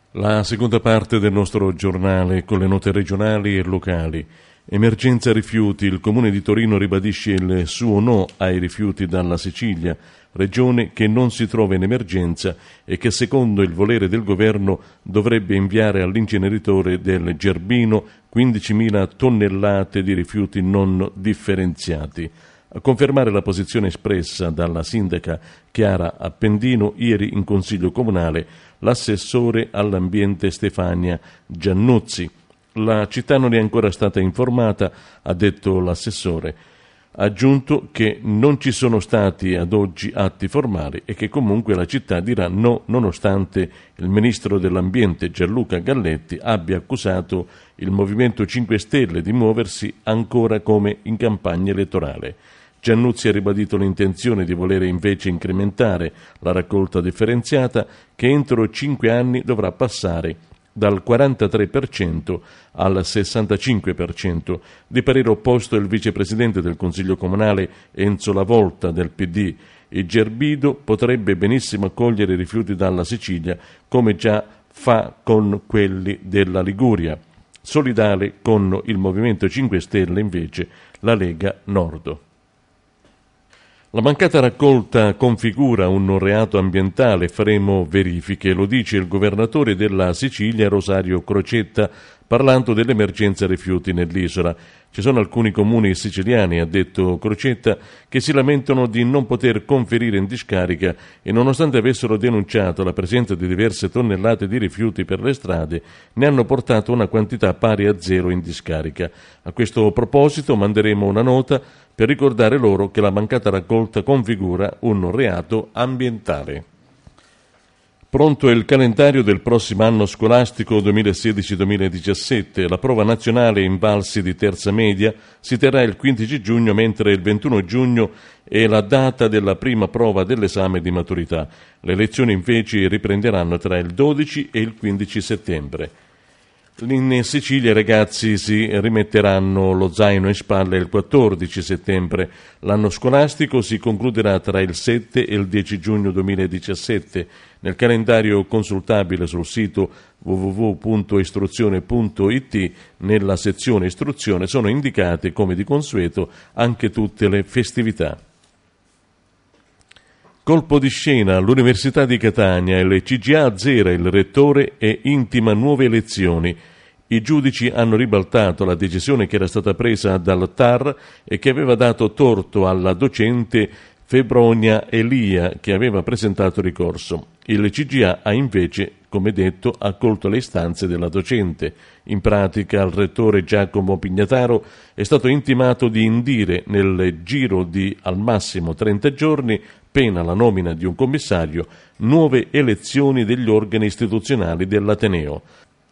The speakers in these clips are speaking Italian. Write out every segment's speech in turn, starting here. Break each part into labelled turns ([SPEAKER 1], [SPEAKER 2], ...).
[SPEAKER 1] La seconda parte del nostro giornale con le note regionali e locali. Emergenza rifiuti. Il Comune di Torino ribadisce il suo no ai rifiuti dalla Sicilia, regione che non si trova in emergenza e che secondo il volere del governo dovrebbe inviare all'inceneritore del Gerbino 15.000 tonnellate di rifiuti non differenziati. A confermare la posizione espressa dalla sindaca Chiara Appendino ieri in Consiglio Comunale l'assessore all'ambiente Stefania Giannuzzi. La città non è ancora stata informata, ha detto l'assessore. Ha aggiunto che non ci sono stati ad oggi atti formali e che comunque la città dirà no nonostante il ministro dell'ambiente Gianluca Galletti abbia accusato il Movimento 5 Stelle di muoversi ancora come in campagna elettorale. Giannuzzi ha ribadito l'intenzione di volere invece incrementare la raccolta differenziata che entro 5 anni dovrà passare dal 43% al 65%. Di parere opposto il vicepresidente del Consiglio Comunale Enzo Lavolta del PD. Il Gerbido potrebbe benissimo accogliere i rifiuti dalla Sicilia come già fa con quelli della Liguria. Solidale con il Movimento 5 Stelle invece la Lega Nord. La mancata raccolta configura un reato ambientale, faremo verifiche, lo dice il governatore della Sicilia Rosario Crocetta parlando dell'emergenza rifiuti nell'isola. Ci sono alcuni comuni siciliani, ha detto Crocetta, che si lamentano di non poter conferire in discarica e nonostante avessero denunciato la presenza di diverse tonnellate di rifiuti per le strade, ne hanno portato una quantità pari a 0 in discarica. A questo proposito manderemo una nota per ricordare loro che la mancata raccolta configura un reato ambientale. Pronto è il calendario del prossimo anno scolastico 2016-2017. La prova nazionale Invalsi di terza media si terrà il 15 giugno, mentre il 21 giugno è la data della prima prova dell'esame di maturità. Le lezioni invece riprenderanno tra il 12 e il 15 settembre. In Sicilia i ragazzi si rimetteranno lo zaino in spalla il 14 settembre. L'anno scolastico si concluderà tra il 7 e il 10 giugno 2017. Nel calendario consultabile sul sito www.istruzione.it, nella sezione istruzione, sono indicate, come di consueto, anche tutte le festività. Colpo di scena, l'Università di Catania, il CGA azzera il rettore e intima nuove elezioni. I giudici hanno ribaltato la decisione che era stata presa dal TAR e che aveva dato torto alla docente Febronia Elia che aveva presentato ricorso. Il CGA ha invece, come detto, accolto le istanze della docente. In pratica al rettore Giacomo Pignataro è stato intimato di indire nel giro di al massimo 30 giorni, pena la nomina di un commissario, nuove elezioni degli organi istituzionali dell'Ateneo.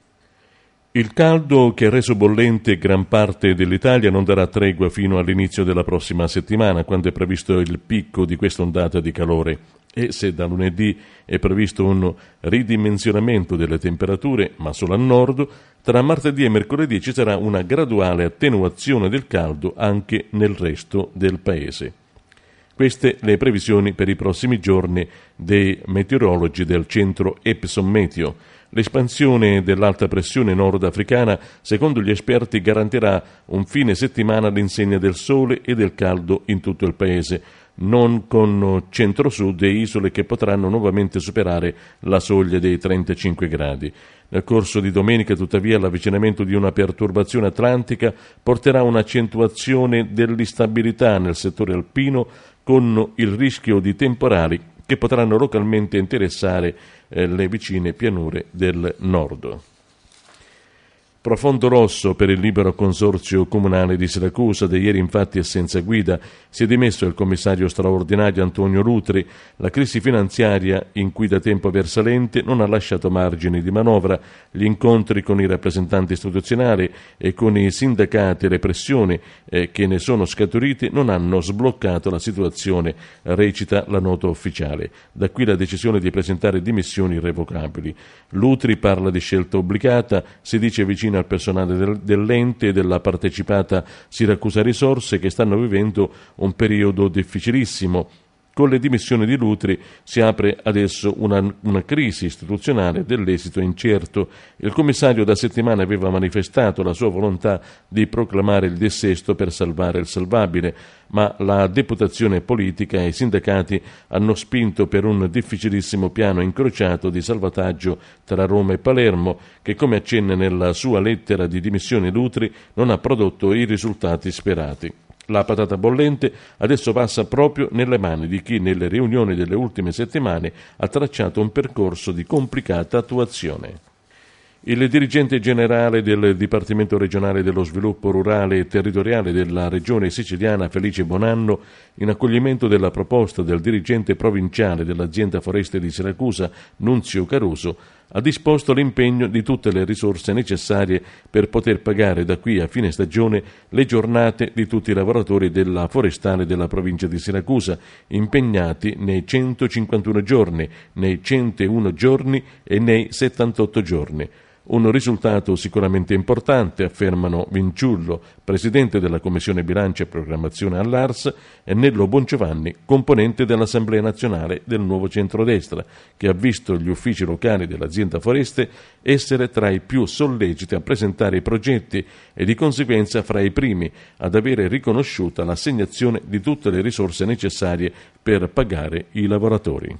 [SPEAKER 1] Il caldo che ha reso bollente gran parte dell'Italia non darà tregua fino all'inizio della prossima settimana, quando è previsto il picco di questa ondata di calore. E se da lunedì è previsto un ridimensionamento delle temperature, ma solo a nord, tra martedì e mercoledì ci sarà una graduale attenuazione del caldo anche nel resto del paese. Queste le previsioni per i prossimi giorni dei meteorologi del centro Epson Meteo. L'espansione dell'alta pressione nordafricana, secondo gli esperti, garantirà un fine settimana all'insegna del sole e del caldo in tutto il paese, non con centro-sud e isole che potranno nuovamente superare la soglia dei 35 gradi. Nel corso di domenica, tuttavia, l'avvicinamento di una perturbazione atlantica porterà un'accentuazione dell'instabilità nel settore alpino, con il rischio di temporali che potranno localmente interessare le vicine pianure del nord. Profondo rosso per il libero consorzio comunale di Siracusa. Da ieri infatti è senza guida. Si è dimesso il commissario straordinario Antonio Lutri. La crisi finanziaria in cui da tempo versa l'ente non ha lasciato margini di manovra. Gli incontri con i rappresentanti istituzionali e con i sindacati e le pressioni che ne sono scaturite non hanno sbloccato la situazione, recita la nota ufficiale. Da qui la decisione di presentare dimissioni irrevocabili. Lutri parla di scelta obbligata, si dice vicino al personale dell'ente e della partecipata Siracusa Risorse, che stanno vivendo un periodo difficilissimo. Con le dimissioni di Lutri si apre adesso una crisi istituzionale dell'esito incerto. Il commissario da settimane aveva manifestato la sua volontà di proclamare il dissesto per salvare il salvabile, ma la deputazione politica e i sindacati hanno spinto per un difficilissimo piano incrociato di salvataggio tra Roma e Palermo, che, come accenna nella sua lettera di dimissioni Lutri, non ha prodotto i risultati sperati. La patata bollente adesso passa proprio nelle mani di chi nelle riunioni delle ultime settimane ha tracciato un percorso di complicata attuazione. Il dirigente generale del Dipartimento regionale dello sviluppo rurale e territoriale della regione siciliana Felice Bonanno, in accoglimento della proposta del dirigente provinciale dell'azienda foreste di Siracusa Nunzio Caruso, ha disposto l'impegno di tutte le risorse necessarie per poter pagare da qui a fine stagione le giornate di tutti i lavoratori della forestale della provincia di Siracusa, impegnati nei 151 giorni, nei 101 giorni e nei 78 giorni. Un risultato sicuramente importante, affermano Vinciullo, presidente della Commissione Bilancio e Programmazione all'ARS, e Nello Bongiovanni, componente dell'Assemblea Nazionale del Nuovo Centrodestra, che ha visto gli uffici locali dell'azienda Foreste essere tra i più solleciti a presentare i progetti e di conseguenza fra i primi ad avere riconosciuta l'assegnazione di tutte le risorse necessarie per pagare i lavoratori.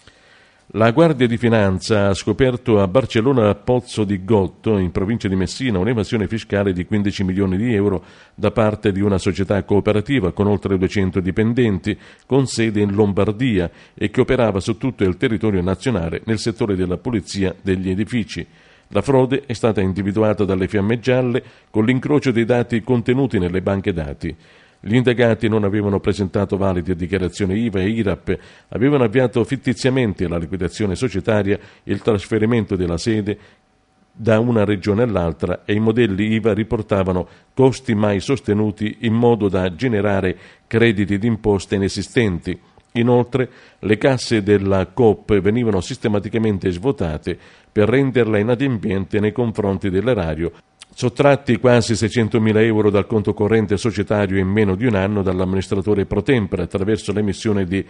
[SPEAKER 1] La Guardia di Finanza ha scoperto a Barcellona Pozzo di Gotto, in provincia di Messina, un'evasione fiscale di 15 milioni di euro da parte di una società cooperativa con oltre 200 dipendenti, con sede in Lombardia e che operava su tutto il territorio nazionale nel settore della pulizia degli edifici. La frode è stata individuata dalle Fiamme Gialle con l'incrocio dei dati contenuti nelle banche dati. Gli indagati non avevano presentato valide dichiarazioni IVA e IRAP, avevano avviato fittiziamente la liquidazione societaria e il trasferimento della sede da una regione all'altra e i modelli IVA riportavano costi mai sostenuti in modo da generare crediti d'imposta inesistenti. Inoltre, le casse della Coop venivano sistematicamente svuotate per renderla inadempiente nei confronti dell'erario, sottratti quasi 600.000 euro dal conto corrente societario in meno di un anno dall'amministratore pro tempore attraverso l'emissione di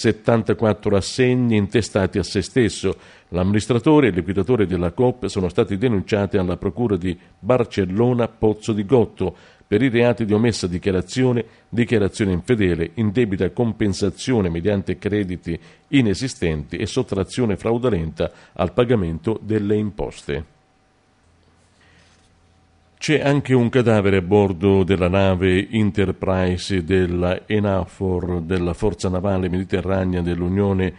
[SPEAKER 1] 74 assegni intestati a se stesso. L'amministratore e il liquidatore della Coop sono stati denunciati alla procura di Barcellona Pozzo di Gotto per i reati di omessa dichiarazione, dichiarazione infedele, indebita compensazione mediante crediti inesistenti e sottrazione fraudolenta al pagamento delle imposte. C'è anche un cadavere a bordo della nave Enterprise della ENAVFOR, della Forza Navale Mediterranea dell'Unione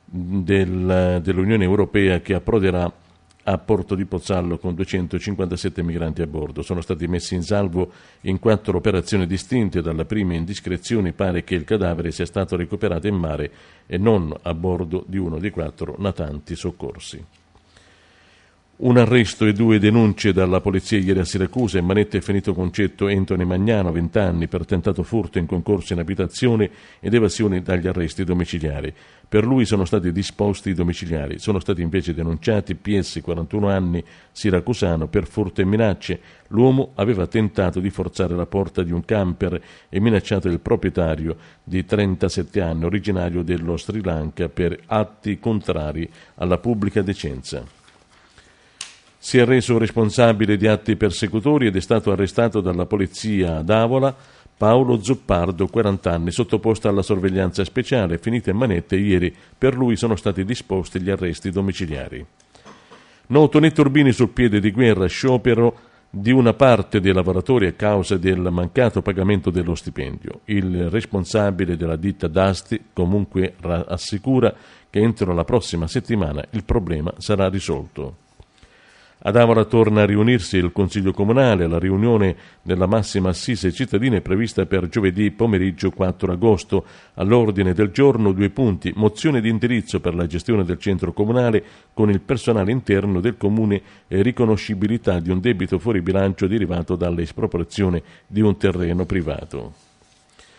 [SPEAKER 1] Europea, che approderà a Porto di Pozzallo con 257 migranti a bordo. Sono stati messi in salvo in 4 operazioni distinte. Dalla prima indiscrezione pare che il cadavere sia stato recuperato in mare e non a bordo di uno dei 4 natanti soccorsi. Un arresto e 2 denunce dalla polizia ieri a Siracusa. In manetta è finito concetto Anthony Magnano, 20 anni, per tentato furto in concorso in abitazione ed evasione dagli arresti domiciliari. Per lui sono stati disposti i domiciliari. Sono stati invece denunciati PS, 41 anni, siracusano, per furto e minacce. L'uomo aveva tentato di forzare la porta di un camper e minacciato il proprietario di 37 anni, originario dello Sri Lanka, per atti contrari alla pubblica decenza. Si è reso responsabile di atti persecutori ed è stato arrestato dalla polizia ad Avola Paolo Zuppardo, 40 anni, sottoposto alla sorveglianza speciale, finita in manette ieri. Per lui sono stati disposti gli arresti domiciliari. Noto Netto Urbini sul piede di guerra, sciopero di una parte dei lavoratori a causa del mancato pagamento dello stipendio. Il responsabile della ditta Dasti comunque assicura che entro la prossima settimana il problema sarà risolto. Ad Avola torna a riunirsi il Consiglio Comunale. La riunione della massima assise cittadina è prevista per giovedì pomeriggio 4 agosto. All'ordine del giorno 2 punti: mozione di indirizzo per la gestione del centro comunale con il personale interno del comune e riconoscibilità di un debito fuori bilancio derivato dall'espropriazione di un terreno privato.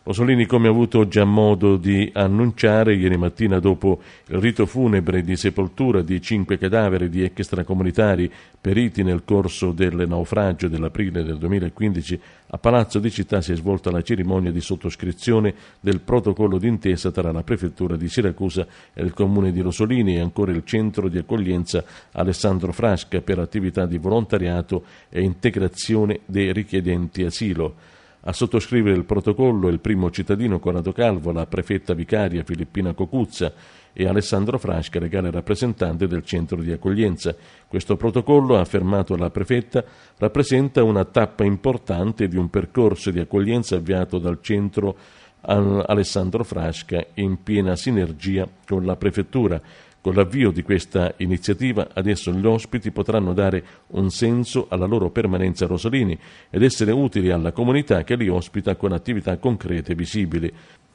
[SPEAKER 1] Rosolini, come ha avuto già modo di annunciare ieri mattina dopo il rito funebre di sepoltura di 5 cadaveri di extracomunitari periti nel corso del naufragio dell'aprile del 2015, a Palazzo di Città si è svolta la cerimonia di sottoscrizione del protocollo d'intesa tra la prefettura di Siracusa e il comune di Rosolini e ancora il centro di accoglienza Alessandro Frasca per attività di volontariato e integrazione dei richiedenti asilo. A sottoscrivere il protocollo il primo cittadino Corrado Calvo, la prefetta vicaria Filippina Cocuzza e Alessandro Frasca, legale rappresentante del centro di accoglienza. Questo protocollo, ha affermato la prefetta, rappresenta una tappa importante di un percorso di accoglienza avviato dal centro Alessandro Frasca in piena sinergia con la prefettura. Con l'avvio di questa iniziativa adesso gli ospiti potranno dare un senso alla loro permanenza a Rosolini ed essere utili alla comunità che li ospita con attività concrete e visibili.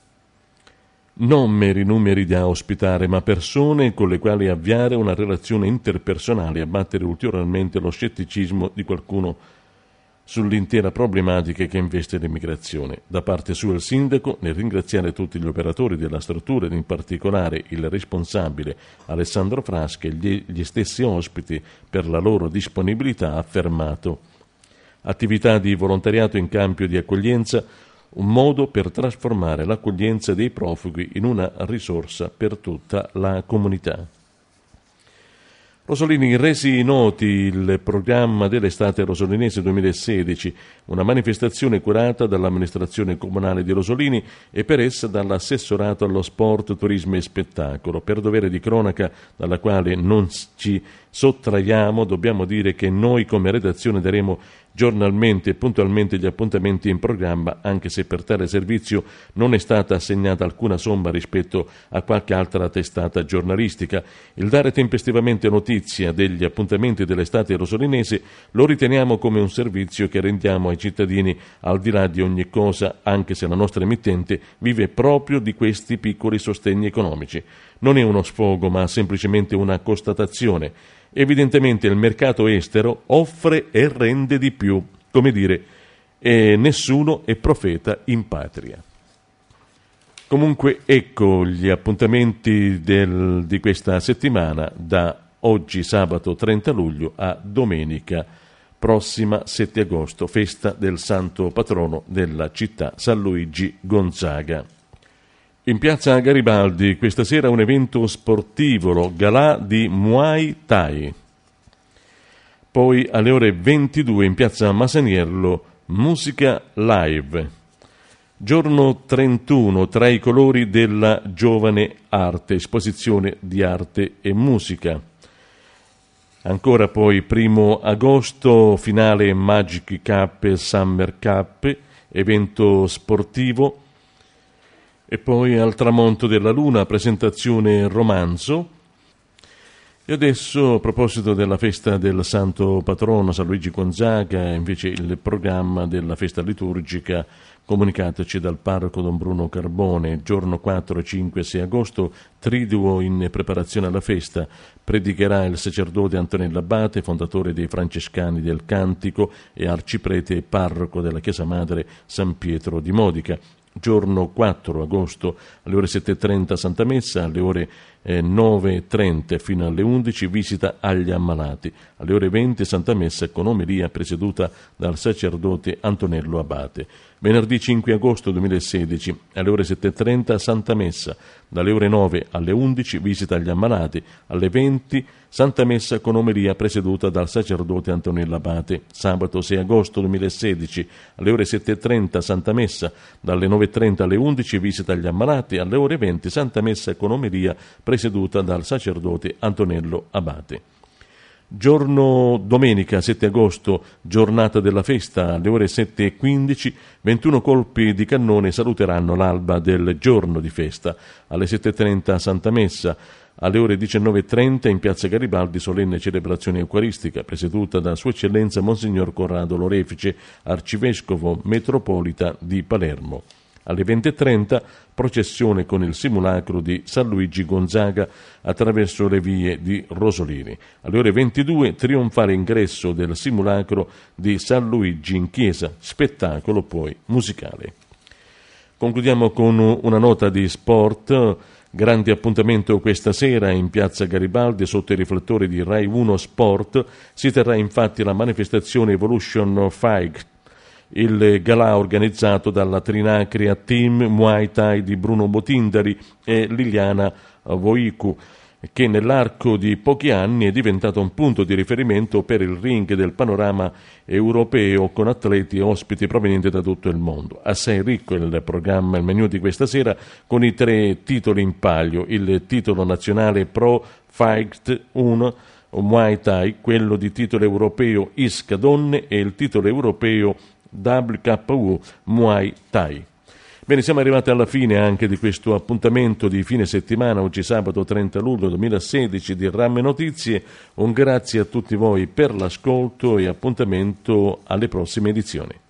[SPEAKER 1] Non meri numeri da ospitare, ma persone con le quali avviare una relazione interpersonale e abbattere ulteriormente lo scetticismo di qualcuno sull'intera problematica che investe l'immigrazione. Da parte sua il sindaco, nel ringraziare tutti gli operatori della struttura ed in particolare il responsabile Alessandro Frasca e gli stessi ospiti per la loro disponibilità, ha affermato: attività di volontariato in campo di accoglienza, un modo per trasformare l'accoglienza dei profughi in una risorsa per tutta la comunità. Rosolini, resi noti il programma dell'estate rosolinese 2016, una manifestazione curata dall'amministrazione comunale di Rosolini e per essa dall'assessorato allo sport, turismo e spettacolo. Per dovere di cronaca, dalla quale non ci sottraiamo, dobbiamo dire che noi come redazione daremo giornalmente e puntualmente gli appuntamenti in programma, anche se per tale servizio non è stata assegnata alcuna somma rispetto a qualche altra testata giornalistica. Il dare tempestivamente notizia degli appuntamenti dell'estate rosolinese lo riteniamo come un servizio che rendiamo ai cittadini al di là di ogni cosa, anche se la nostra emittente vive proprio di questi piccoli sostegni economici. Non è uno sfogo, ma semplicemente una constatazione. Evidentemente il mercato estero offre e rende di più, come dire, e nessuno è profeta in patria. Comunque ecco gli appuntamenti di questa settimana, da oggi sabato 30 luglio a domenica prossima 7 agosto, festa del santo patrono della città, San Luigi Gonzaga. In piazza Garibaldi questa sera un evento sportivo, galà di Muay Thai. Poi alle ore 22 in piazza Masaniello, musica live. Giorno 31, tra i colori della giovane arte, esposizione di arte e musica. Ancora poi 1 agosto, finale Magic Cup e Summer Cup, evento sportivo. E poi al tramonto della luna, presentazione romanzo. E adesso, a proposito della festa del santo patrono San Luigi Gonzaga, invece il programma della festa liturgica comunicatoci dal parroco Don Bruno Carbone. Giorno 4, 5 e 6 agosto, triduo in preparazione alla festa, predicherà il sacerdote Antonello Abate, fondatore dei Francescani del Cantico e arciprete e parroco della Chiesa Madre San Pietro di Modica. Giorno 4 agosto alle ore 7.30 Santa Messa, alle ore 9.30 fino alle 11 visita agli ammalati, alle ore 20 Santa Messa con omelia presieduta dal sacerdote Antonello Abate. Venerdì 5 agosto 2016 alle ore 7.30 Santa Messa, dalle ore 9 alle 11 visita agli ammalati, alle 20 Santa Messa con omelia presieduta dal sacerdote Antonello Abate. Sabato 6 agosto 2016 alle ore 7.30 Santa Messa, dalle 9.30 alle 11 visita agli ammalati, alle ore 20 Santa Messa con omelia presieduta dal sacerdote Antonello Abate. Giorno domenica 7 agosto, giornata della festa, alle ore 7.15, 21 colpi di cannone saluteranno l'alba del giorno di festa. Alle 7.30 Santa Messa, alle ore 19.30 in piazza Garibaldi solenne celebrazione eucaristica presieduta da Sua Eccellenza Monsignor Corrado Lorefice, arcivescovo metropolita di Palermo. Alle 20.30 processione con il simulacro di San Luigi Gonzaga attraverso le vie di Rosolini. Alle ore 22 trionfale ingresso del simulacro di San Luigi in chiesa, spettacolo poi musicale. Concludiamo con una nota di sport. Grande appuntamento questa sera in piazza Garibaldi sotto i riflettori di Rai 1 Sport. Si terrà infatti la manifestazione Evolution Fight, il galà organizzato dalla Trinacria Team Muay Thai di Bruno Botindari e Liliana Voicu, che nell'arco di pochi anni è diventato un punto di riferimento per il ring del panorama europeo con atleti e ospiti provenienti da tutto il mondo. Assai ricco il programma, il menù di questa sera, con i 3 titoli in palio: il titolo nazionale Pro Fight 1 Muay Thai, quello di titolo europeo ISCA Donne e il titolo europeo WKU Muay Thai. Bene, siamo arrivati alla fine anche di questo appuntamento di fine settimana, oggi sabato 30 luglio 2016 di RAM Notizie. Un grazie a tutti voi per l'ascolto e appuntamento alle prossime edizioni.